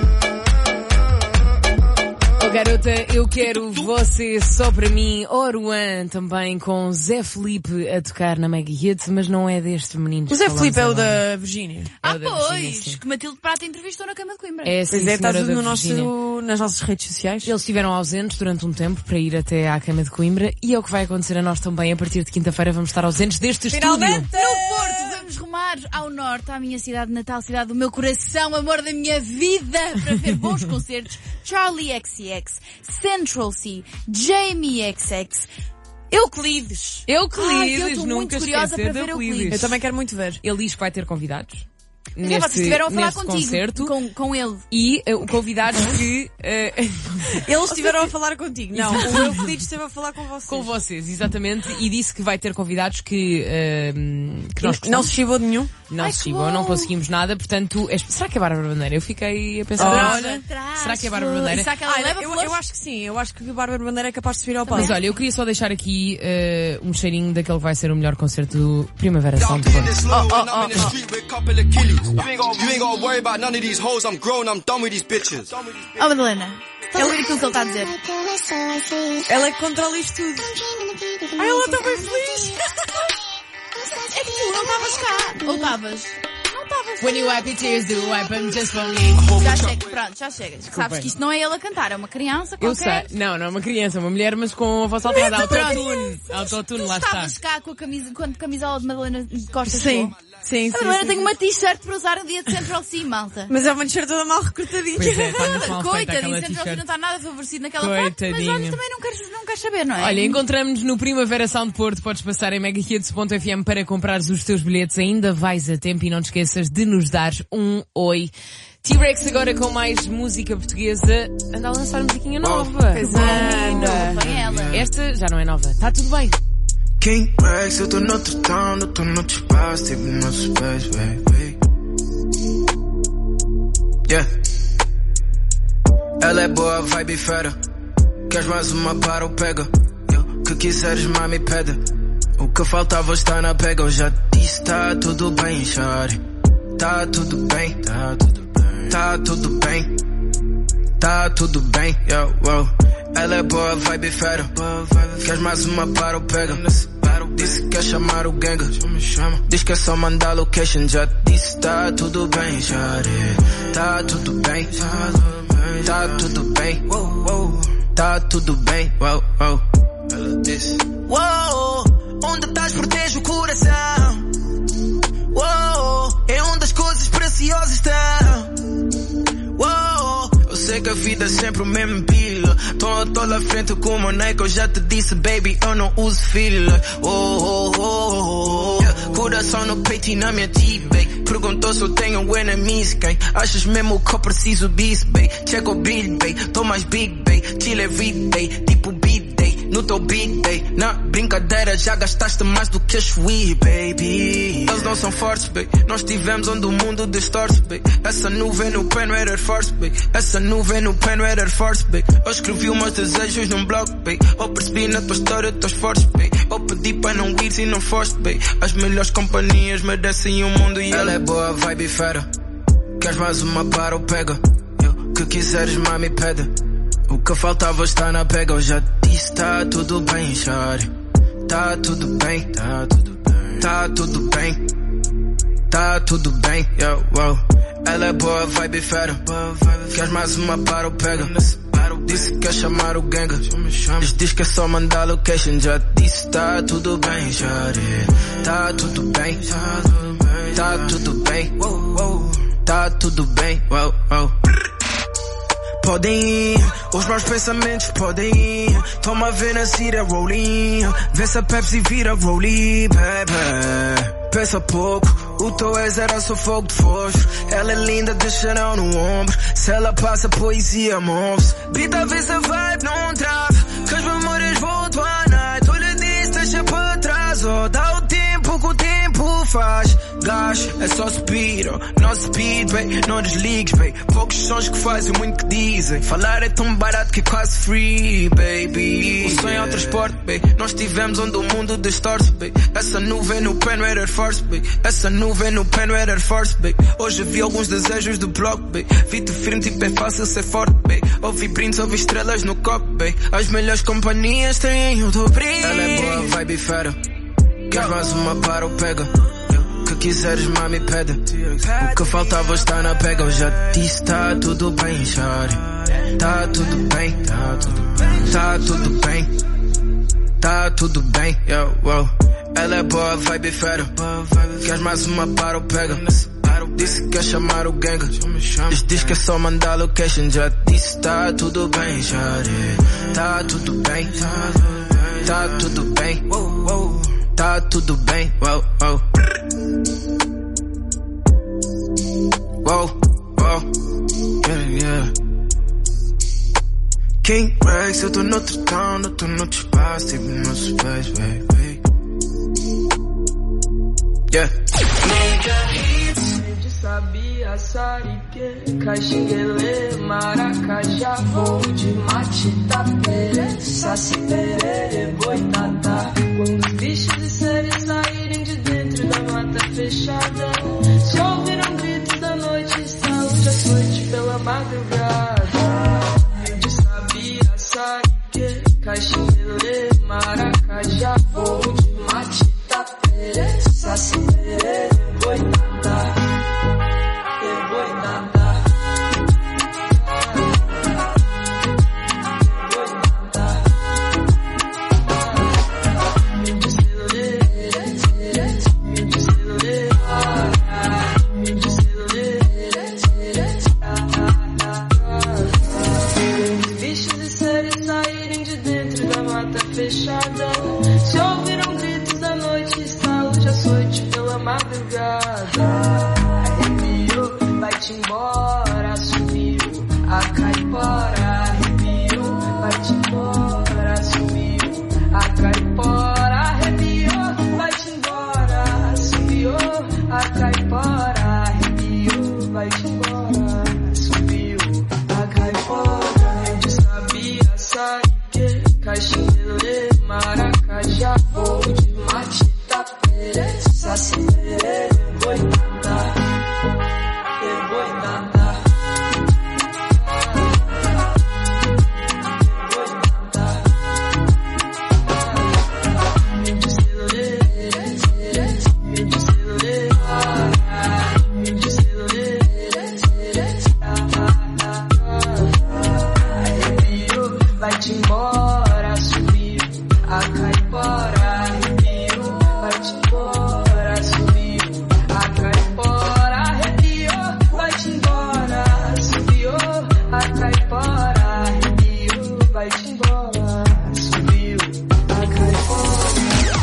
Oh garota, eu quero você só para mim. Oruan também com Zé Felipe a tocar na Mega Hit, mas não é deste menino. O Zé Felipe é o da Virgínia. Ah, É o da Virgínia, pois, sim. que Matilde Prata entrevistou na Cama de Coimbra. É, sim, Pois é, está senhora tudo da no nosso, Virgínia. nas nossas redes sociais. Eles estiveram ausentes durante um tempo para ir até à Cama de Coimbra e é o que vai acontecer a nós também. A partir de quinta-feira vamos estar ausentes deste Finalmente! estúdio. No Porto de vamos rumar ao norte, à minha cidade natal, cidade do meu coração, amor da minha vida, para ver bons concertos. Charlie X C X, Central C, Jamie X X, Euclides. Euclides, Ai, eu estou nunca muito curiosa esquecer para de ver Euclides. Euclides. Eu também quero muito ver. Ele diz que vai ter convidados. Mas Neste, vocês estiveram a falar neste contigo, concerto com, com ele. e uh, convidados que uh, Eles estiveram a falar contigo. Não, o Euclides esteve a falar com vocês. com vocês, exatamente, e disse que vai ter convidados que, uh, que nós Não se chibou de nenhum? não Ai, se que chibou, bom. não conseguimos nada, portanto, é- será que é Bárbara Bandeira? Eu fiquei a pensar, Olha, será que é Bárbara Bandeira? Será que ela Ah, leva eu, flores? eu acho que sim. Eu acho que o Bárbara Bandeira é capaz de subir ao palco. Mas olha, eu queria só deixar aqui uh, um cheirinho daquele que vai ser o melhor concerto do Primavera Sound Porto. Oh, oh, oh, You ain't gonna, you ain't gonna worry about none of these hoes. I'm grown, I'm done with these bitches. Oh, Madalena, está a ouvir aquilo que ele está a dizer? Ela é que controla isto tudo. Ai, ela está bem feliz. É que tu não estavas cá. Ou estavas? Não estavas. When you wipe your tears, do wipe them just for me. Já chega, pronto, já chega. Sabes que isto não é ele a cantar, é uma criança Eu qualquer. sei, não, não é uma criança, é uma mulher, mas com a voz alterada, autotune. Autotune, lá está. Estavas cá com a camisa, com a camisola de Madalena Costa. Sim, sim, sim. A Madalena sim, tem sim. uma t-shirt para usar no dia de Central C, malta. Mas é uma t-shirt toda mal recrutadinha. Pois é, está muito mal feita Coitadinho, aquela Central C não t-shirt. está nada favorecido naquela parte, mas Coitadinho. olha, também não queres, não queres saber, não é? Olha, encontramos-nos no Primavera Sound Porto, podes passar em mega hits ponto f m para comprares os teus bilhetes, ainda vais a tempo e não te esqueças de nos dar um oi. T-Rex agora com mais música portuguesa, anda a lançar musiquinha nova. Pois é. Nova, ela. Esta já não é nova, está tudo bem. King Rex, eu tô noutro town, eu tô noutro espaço, tipo nossos pés, baby. Yeah. Ela é boa, vibe fera. Queres mais uma para ou pega? Eu, que quiseres, mami, pede. O que faltava está na pega. Eu já disse, tá tudo bem, shawty. Tá tudo bem, tá tudo bem. Tá tudo bem. Tá tudo bem, yo, wow. Ela é boa, vibe fera. Queres mais uma para ou pega? Disse que quer chamar o ganga. Diz que é só mandar location. Já disse, tá tudo bem, shawty. Tá tudo bem. Tá tudo bem. Tá tudo bem, wow, wow. Ela disse, wow, onde estás protege o coração. Wow, é onde as coisas preciosas estão. Wow, eu sei que a vida é sempre o mesmo pila. Tô, tô lá frente com o moneco. Eu já te disse, baby, eu não uso fila. Oh, oh, oh, oh, oh. Coração no peito e na minha T-Bay. Perguntou se eu tenho enemies, quem? Achas mesmo que eu preciso disso, baby? Chega o brilho, baby. Tô mais big, baby. Chill everyday, tipo B-Day. No teu beat, baby. Na brincadeira já gastaste mais do que a Shui, baby. Eles não são fortes, baby. Nós estivemos onde o mundo distorce, baby. Essa nuvem no pé não era Air Force, baby. Essa nuvem no pé não era Air Force, baby. Eu escrevi os meus desejos num blog, baby. Eu percebi na tua história teus fortes, baby. Eu pedi para não ir e não foste, baby. As melhores companhias merecem o mundo e ela é boa, vibe fera. Queres mais uma para ou pega? Eu, que quiseres, mami, pede. O que faltava está na pega. Eu já disse, tá tudo bem, shawty. Tá tudo bem, tá tudo bem. Tá tudo bem. Tá tudo bem, yo, wow. Ela é boa, vibe fera. Queres mais uma para ou pega? Disse que quer chamar o ganga. Diz, diz que é só mandar location. Já disse, tá tudo bem, shawty. Tá tudo bem. Tá tudo bem. Tá tudo bem, wow, wow. Podem ir, os meus pensamentos podem ir. Toma a ver na cira rolling. Vê se a Pepsi vira rolling, baby. Pensa pouco, o teu ex era só fogo de fósforo. Ela é linda, deixarão no ombro. Se ela passa, poesia move-se. Bita a ver se a vibe não trava. Que as memórias voltam à night. Olha disso, deixa para trás. Oh, dá o tempo que o tempo faz. Gás, é só speed, oh. Não speed, baby, não desligues, baby. Poucos sons que fazem, muito que dizem. Falar é tão barato que é quase free, baby. O sonho é o transporte, baby. Nós estivemos onde o mundo distorce, baby. Essa nuvem no pé não era Air Force, baby. Essa nuvem no pé não era Air Force, baby. Hoje vi alguns desejos do bloco, baby. Vi-te firme, tipo é fácil ser forte, baby. Ouvi brindes, ouvi estrelas no copo, baby. As melhores companhias têm o teu brilho. Ela é boa, vibe fera. Quer mais uma para ou pega? Que quiseres, mami, pede. O que faltava está na pega. Eu já disse, tá tudo bem, shawty. Tá tudo bem, tá tudo bem. Tá tudo bem. Tá tudo bem, yo, wow. Ela é boa, vibe fera. Queres mais uma para o pega? Disse que quer chamar o ganga. Diz, diz que é só mandar location. Já disse tá tudo bem, já tá tudo bem. Tá tudo bem. Tá tudo bem. Wow, wow. Wow, wow. Yeah, yeah. King Rex, eu tô noutro town, eu tô noutro espaço, tipo no space, baby. Yeah. Mega hits, de sabia, sarique, caxinguele, maracajá, voo de mate, tapere, saci, perere, boitatá. Quando os bichos e seres saírem de dentro da mata fechada, se ouviram gritos da noite, estalo de açoite pela madrugada. De sabia, sarique, caxinguele, maracajá, voo de mate, tapere, saci, perere, boitatá, e boitatá. Fechada, se ouviram gritos da noite, estalo de açoite pela madrugada. Arrepiou, vai-te embora, sumiu a caipora. Arrepiou, vai-te embora, sumiu a caipora. Arrepiou, vai-te embora, sumiu a caipora. Arrepiou, vai-te embora, sumiu a caipora. De sabia, sabe caxinguele, maracajá, voo de mate, tapere, saci, perere, boitatá, e boitatá. Vai-te embora, subiu a caipora. Arrepiou, vai-te embora, subiu a caipora. Arrepiou, vai-te embora, subiu a caipora. Arrepiou, vai-te embora, subiu a caipora.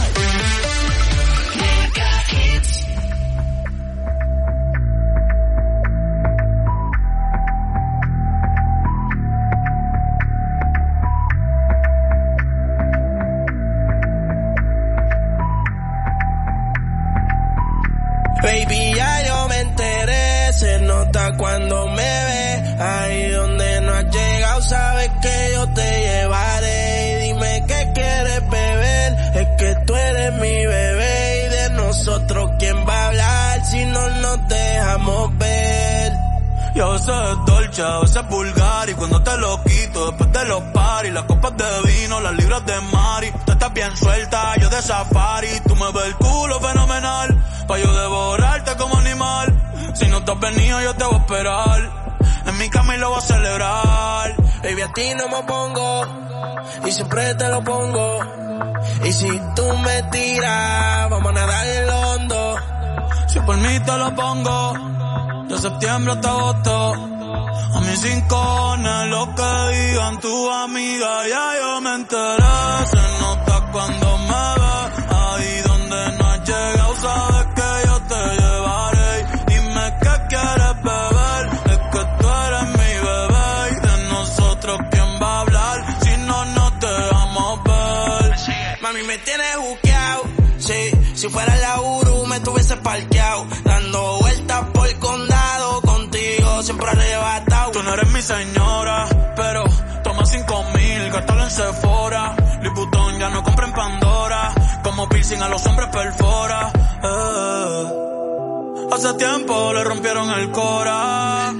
Baby, ya yo me enteré, se nota cuando me ve. Ahí donde no has llegado, sabes que yo te llevaré. Y dime qué quieres beber, es que tú eres mi bebé. Y de nosotros, ¿quién va a hablar si no nos dejamos ver? Y a veces es dolce, a veces es vulgar. Y cuando te lo quito, después de los paris, las copas de vino, las libras de Mari. Tú estás bien suelta, yo de safari. Tú me ves el culo fenomenal, pa' yo devorarte como animal. Si no te has venido, yo te voy a esperar. En mi cama y lo voy a celebrar. Baby, a ti no me pongo, y siempre te lo pongo. Y si tú me tiras, vamos a nadar en lo hondo. Si por mí te lo pongo, de septiembre hasta agosto. A mis cinco cojones lo que digan tu amiga, ya yo me enteré. Se nota cuando me ves, ahí donde no has llegado, sabes que yo te llevaré. Dime qué quieres beber, es que tú eres mi bebé. Y de nosotros, ¿quién va a hablar si no nos dejamos ver? Mami, me tienes juqueado, sí. Si fuera la Uru me tuviese parqueado, dando vueltas por el condado, contigo siempre arrebatado. Tú no eres mi señora, pero toma cinco mil, gástalo en Sephora. Liputón ya no compra en Pandora, como piercing a los hombres perfora. Eh. Hace tiempo le rompieron el cora.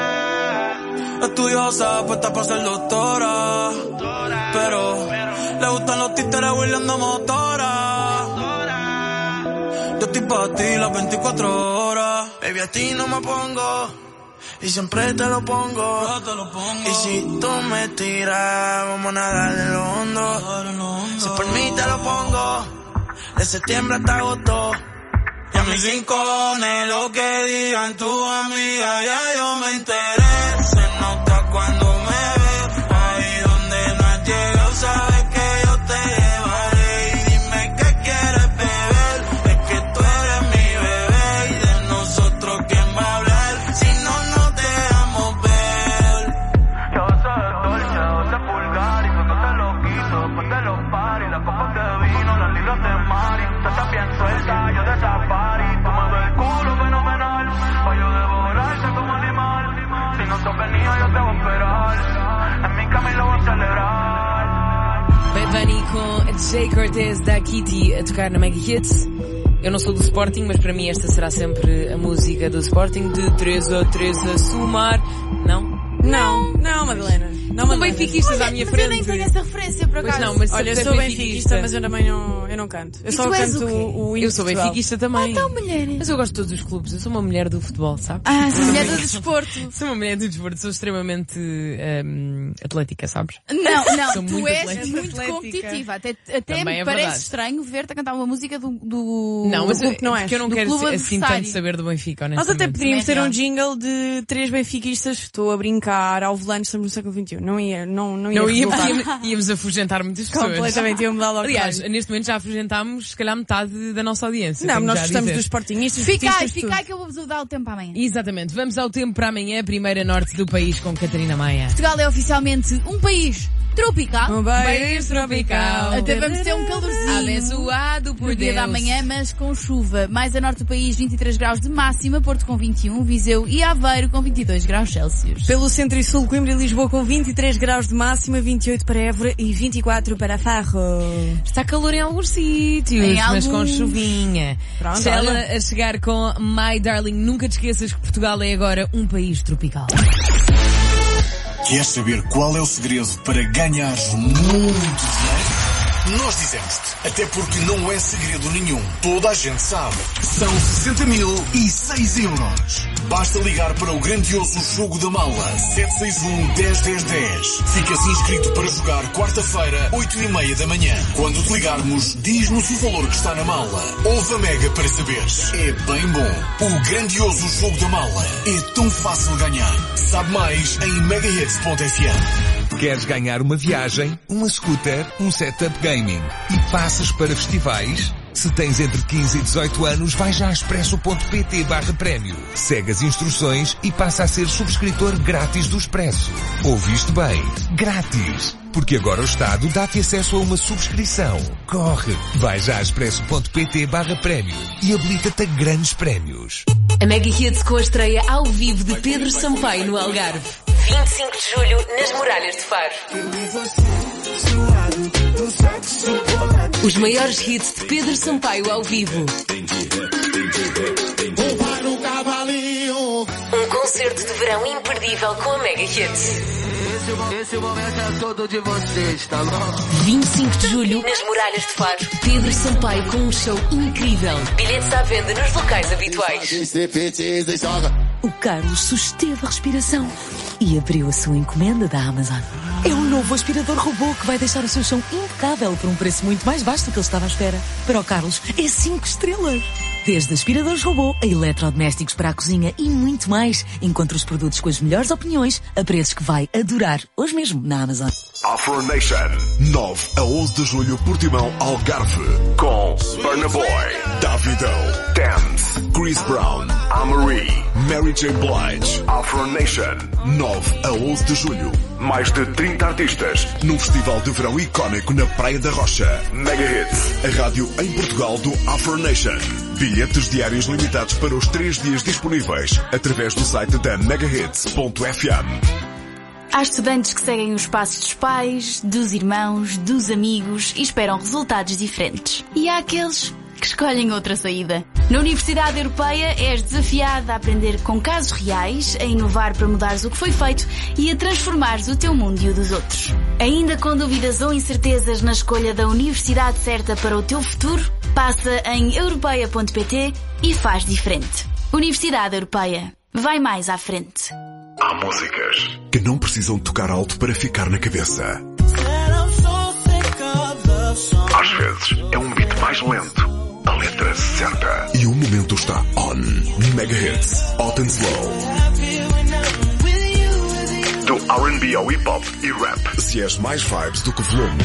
Estudiosa, puesta para ser doctora, pero le gustan los títeres huirleando motora. Yo estoy pa' ti las veinticuatro horas. Baby, a ti no me pongo, y siempre te lo pongo. Yo te lo pongo. Y si tú me tiras, vamos a nadar en lo hondo. Si por mí te lo pongo, de septiembre hasta agosto. Y a mis rincones, lo que digan tu amiga, ya yo me enteré. Se nota cuando me ves, ahí donde no has llegado, sabes que yo te llevaré. Y dime qué quieres beber, es que tú eres mi bebé. Y de nosotros, ¿quién va a hablar? Si no nos dejamos ver. Yo soy Dolce, doce pulgar, y cuando te lo quito, después de los paris, las copas de vino, las libras de Mari. Tú estás bien suelta, yo de safari. Tú me ves el culo fenomenal, pa' yo devorarte como animal. Si no sos venido, yo te voy a esperar. En mi cama y lo voy a celebrar. Bad Bunny com Jay Cortez da Kitty a tocar na Mega Hits. Eu não sou do Sporting, mas para mim esta será sempre a música do Sporting, de três a três a somar. Não? Não, não, Madalena. Não, São Madalena. benfiquistas à minha Mas eu frente. nem tenho essa referência, por Pois acaso. não, mas Olha, eu se sou és benfiquista, mas eu também não, eu não canto. Eu E só tu és canto o quê? o, o hino Eu sou de Portugal. benfiquista também. Então, mulher. Mas eu gosto de todos os clubes. Eu sou uma mulher do futebol, sabes? Ah, sim, mulher do desporto. Sou uma mulher do desporto. Sou extremamente hum, atlética, sabes? Não, não, Sou tu muito és atlética. muito Atlética. competitiva. Até, até Também me é parece verdade. estranho ver-te a cantar uma música do, do, Não, mas do eu, clube que não és. porque eu não do quero clube assim adversário. tanto saber do Benfica, Nós honestamente. até poderíamos Também ter é um real. jingle de três benfiquistas. Estou a brincar ao volante, estamos no século vinte e um. Não ia, não, não ia Não íamos, resultar. íamos, íamos afugentar muitas pessoas. Completamente, ia mudar logo. Aliás, de rádio. neste momento já afugentámos, se calhar, metade da nossa audiência. Não, tenho nós já a gostamos dizer. dos sportingistas. Fica aí, portistas, fica tudo. aí que eu vou-vos dar o tempo amanhã. Exatamente. Vamos ao tempo para amanhã, primeira norte do país com Catarina Maia. Portugal é oficialmente um país tropical. Um país tropical. Até vamos ter um calorzinho. Abençoado por No dia Deus. da manhã, mas com chuva. Mais a norte do país, vinte e três graus de máxima, Porto com vinte e um, Viseu e Aveiro com vinte e dois graus Celsius. Pelo centro e sul, Coimbra e Lisboa com vinte e três graus de máxima, vinte e oito para Évora e vinte e quatro para Faro. Está calor em alguns sítios, Em mas com alguns. chuvinha. Pronto, Ela olha. a chegar com My Darling. Nunca te esqueças que Portugal é agora um país tropical. Queres saber qual é o segredo para ganhar muito dinheiro? Nós dizemos-te. Até porque não é segredo nenhum. Toda a gente sabe. São sessenta mil e seis euros. Basta ligar para o grandioso Jogo da Mala. sete seis um, dez, dez, dez. Ficas inscrito para jogar quarta-feira, oito e meia da manhã. Quando te ligarmos, diz-nos o valor que está na mala. Ouve a Mega para saberes. É bem bom. O grandioso Jogo da Mala. É tão fácil ganhar. Sabe mais em megahits ponto f m. Queres ganhar uma viagem, uma scooter, um setup gaming e passas para festivais? Se tens entre quinze e dezoito anos, vai já a expresso.pt barra prémio. Segue as instruções e passa a ser subscritor grátis do Expresso. Ouviste bem? Grátis! Porque agora o Estado dá-te acesso a uma subscrição. Corre! Vai já a expresso.pt barra prémio e habilita-te a grandes prémios. A Mega Hits com a estreia ao vivo de Pedro Sampaio no Algarve. vinte e cinco de julho, nas Muralhas de Faro. Os maiores hits de Pedro Sampaio ao vivo. Um concerto de verão imperdível com a Mega Hits. Esse momento é todo de vocês, tá bom? vinte e cinco de julho, nas Muralhas de Faro. Pedro Sampaio com um show incrível. Bilhetes à venda nos locais habituais. O Carlos susteve a respiração e abriu a sua encomenda da Amazon. É um novo aspirador robô que vai deixar o seu chão impecável por um preço muito mais baixo do que ele estava à espera. Para o Carlos, é cinco estrelas. Desde aspiradores robô a eletrodomésticos para a cozinha e muito mais. Encontre os produtos com as melhores opiniões a preços que vai adorar hoje mesmo na Amazon. Afro Nation, nove a onze de julho, Portimão, Algarve, com Burna Boy, Davido, Dance, Chris Brown, Amory, Mary J. Blige. Afro Nation, nove a onze de julho. Mais de trinta artistas num festival de verão icónico na Praia da Rocha. Mega Hits, a rádio em Portugal do Afro Nation. Bilhetes diários limitados para os três dias disponíveis através do site da megahits ponto f m. Há estudantes que seguem os passos dos pais, dos irmãos, dos amigos e esperam resultados diferentes. E há aqueles que escolhem outra saída. Na Universidade Europeia és desafiada a aprender com casos reais, a inovar para mudares o que foi feito e a transformares o teu mundo e o dos outros. Ainda com dúvidas ou incertezas na escolha da universidade certa para o teu futuro? Passa em europeia ponto pt e faz diferente. Universidade Europeia. Vai mais à frente. Há músicas que não precisam tocar alto para ficar na cabeça. Às vezes é um beat mais mais lento, a letra certa. E o momento está on. Mega Hits, Hot and Slow. Do R and B ao hip hop e rap. Se és mais vibes do que volume,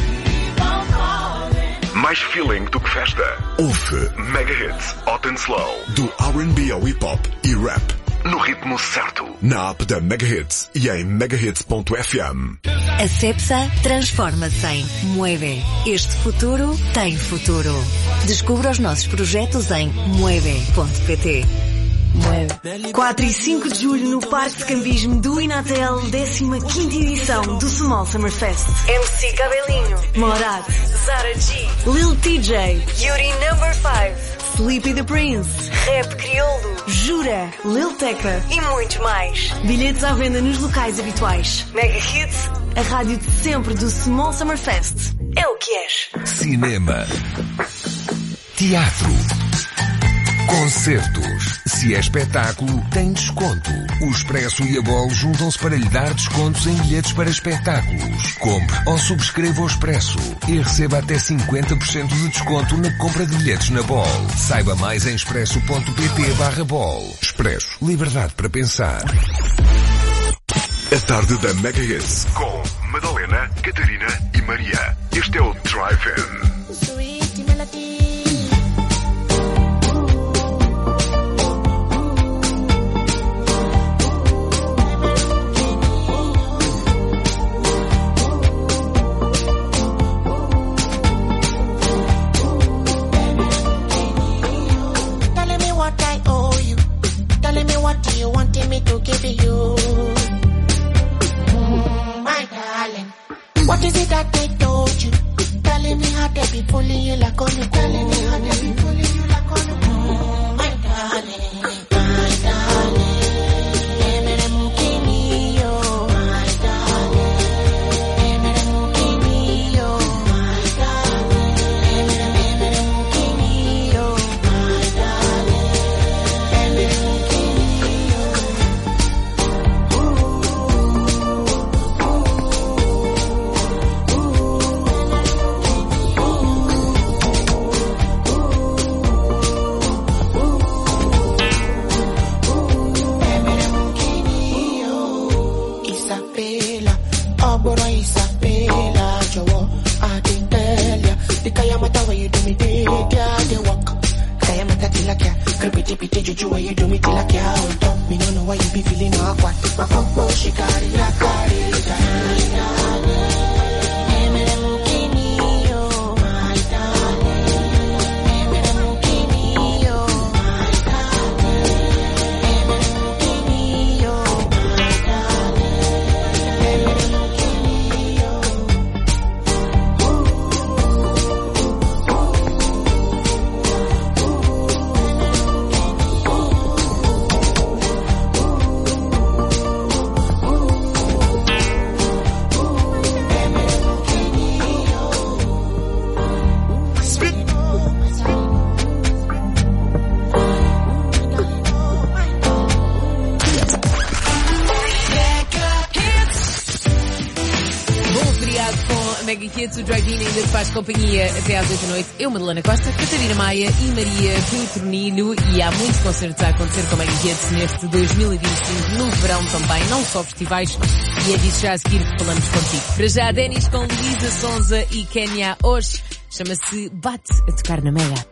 mais feeling do que festa, ouve Mega Hits, Hot and Slow. Do R and B ao hip hop e rap. No ritmo certo. Na app da Mega Hits e em megahits ponto f m. A Cepsa transforma-se em Mueve. Este futuro tem futuro. Descubra os nossos projetos em mueve ponto pt. quatro e cinco de julho no Parque de Cambismo do Inatel, décima quinta edição do Small Summer Fest. M C Cabelinho, Morat, Zara G, Lil T J, Yuri Number cinco, Sleepy the Prince, Rap Crioulo, Jura, Lil Tecca e muitos mais. Bilhetes à venda nos locais habituais. Mega Hits, a rádio de sempre do Small Summer Fest. É o que és. Cinema. Teatro. Concertos. Se é espetáculo, tem desconto. O Expresso e a Bol juntam-se para lhe dar descontos em bilhetes para espetáculos. Compre ou subscreva o Expresso e receba até cinquenta por cento de desconto na compra de bilhetes na Bol. Saiba mais em expresso ponto pt barra Bol. Expresso. Liberdade para pensar. A tarde da Mega Hits com Madalena, Catarina e Maria. Este é o Drive-In. What is it that they told you? Telling me how they be fooling you like on you. Telling me how they be fooling you like on you. Mm, my darling, my darling. Emere mukini yo, my darling. Emere mukini yo, my darling. Emere emere mukini yo, my darling. Emere mukini yo. Bora Isabella, Jowo, I didn't tell ya. The Kayamata where you do me day, yeah, they walk. Kayamata tilakya, creepy pity juju where you do me tilakya. On top, me no know why you be feeling awkward. My pump, she carry la carry. Mega Hits, o Drive-In ainda te faz companhia até às oito da noite. Eu, Madalena Costa, Catarina Maia e Maria Petronilho. E há muitos concertos a acontecer com Mega Hits neste dois mil e vinte e cinco, no verão também, não só festivais. E é disso já a seguir que falamos contigo. Para já, Denis com Luísa Sonza e Kenya hoje. Chama-se Bate a Tocar na Mega.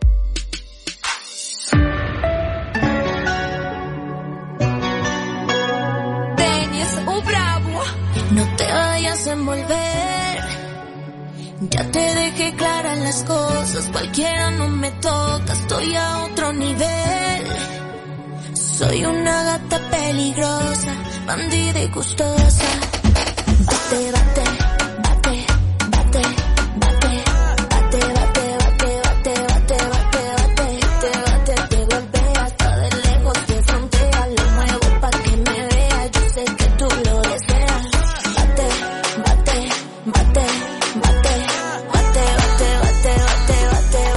Denis, o bravo. No te vayas a envolver. Ya te dejé claras las cosas, cualquiera no me toca, estoy a otro nivel. Soy una gata peligrosa, bandida y gustosa.